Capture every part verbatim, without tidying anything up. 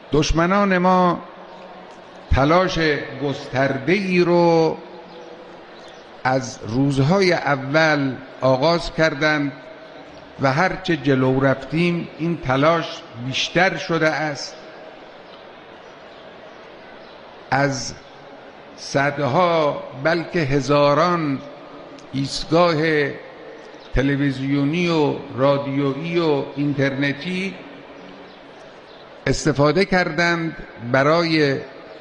دشمنان ما تلاش گسترده‌ای رو از روزهای اول آغاز کردند و هرچه جلو رفتیم این تلاش بیشتر شده است. از صدها بلکه هزاران ایستگاه تلویزیونی و رادیویی و اینترنتی استفاده کردند برای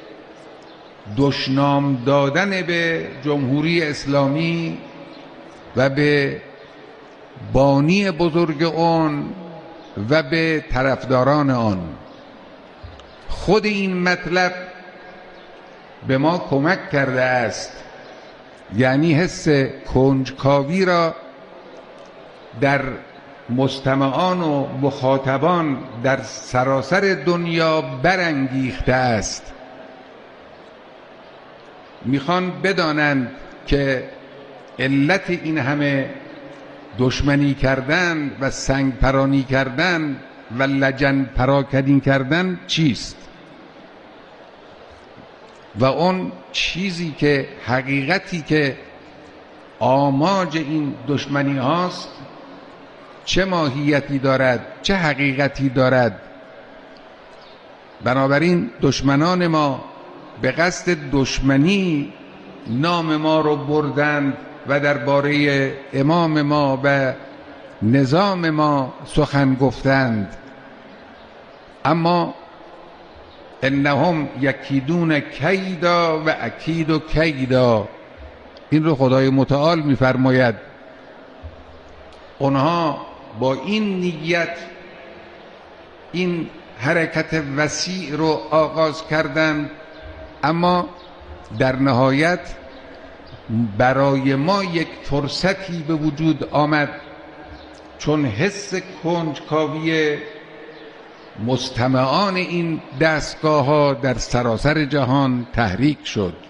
دشنام دادن به جمهوری اسلامی و به بانی بزرگ آن و به طرفداران آن. خود این مطلب به ما کمک کرده است، یعنی حس کنجکاوی را در مستمعان و مخاطبان در سراسر دنیا برانگیخته است. میخوان بدانند که علت این همه دشمنی کردن و سنگ پرانی کردن و لجن پراکنی کردن چیست، و اون چیزی که حقیقتی که آماج این دشمنی هاست چه ماهیتی دارد، چه حقیقتی دارد. بنابراین دشمنان ما به قصد دشمنی نام ما رو بردند و درباره امام ما و نظام ما سخن گفتند. اما انهم یکیدون کیدا و اکید و کیدا، این رو خدای متعال میفرماید. اونها با این نیت این حرکت وسیع رو آغاز کردند، اما در نهایت برای ما یک فرصتی به وجود آمد، چون حس کنجکاوی مستمعان این دستگاه ها در سراسر جهان تحریک شد.